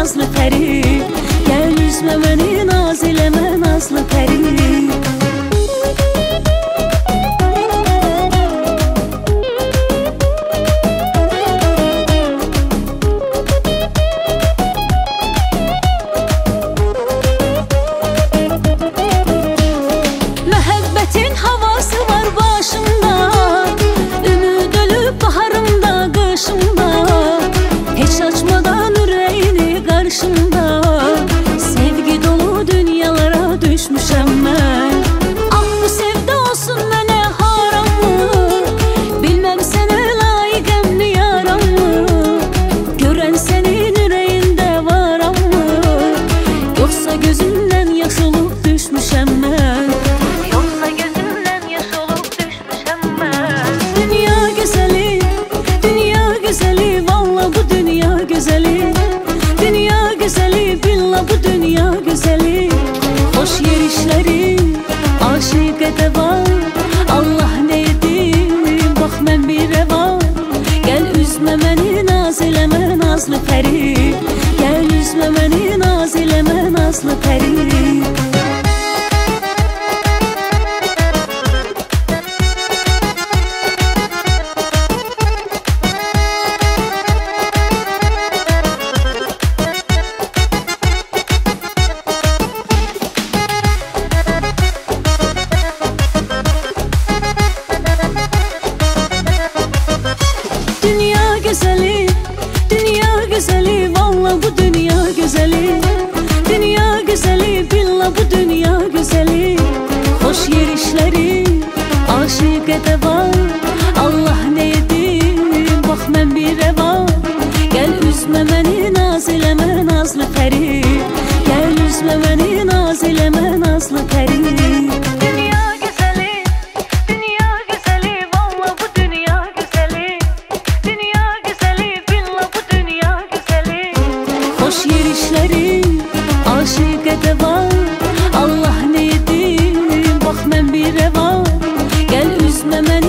nazlı pəri. Gəl üzmə məni, naz eləmə nazlı pəri. Məhəbbətin havası var başımda, ümid ölüb baharımda, qışımda. Heç açmadan ürəyini qarşımda, sevgi dolu dünyalara düşmüşəm mən. Ah, bu sevda olsun mənə harammı? Bilməm sənə layiqəmmi yarammı? Görən sənin ürəyində varammı? Yoxsa gözümdən yaş olub düşmüşəm mən. Yoxsa gözümdən yaş olub düşmüşəm mən. Dünya gözəli, dünya gözəli, valla bu dünya gözəli. Dünya gözəli, billah bu dünya gözəli. Xoş yerişləri, aşiqədə var. Allah nə edim, bax mən bir rəva. Gəl üzmə məni, naz eləmə nazlı pəri. Gəl üzmə məni, naz eləmə nazlı pəri. Dünya gözəli, dünya gözəli, valla bu dünya gözəli. Dünya gözəli, billah bu dünya gözəli. Xoş yerişləri, aşiqədə var. Allah nə edim, bax mən bir rəva. Gəl üzmə məni, naz eləmə nazlı pəri. Gəl üzmə məni, naz eləmə nazlı pəri. Dünya gözəli, dünya gözəli, valla bu dünya gözəli. Dünya gözəli, billah bu dünya gözəli. Xoş yerişləri, aşiqədə var. Allah nə edim, bax mən bir rəva. Gəl üzmə məni,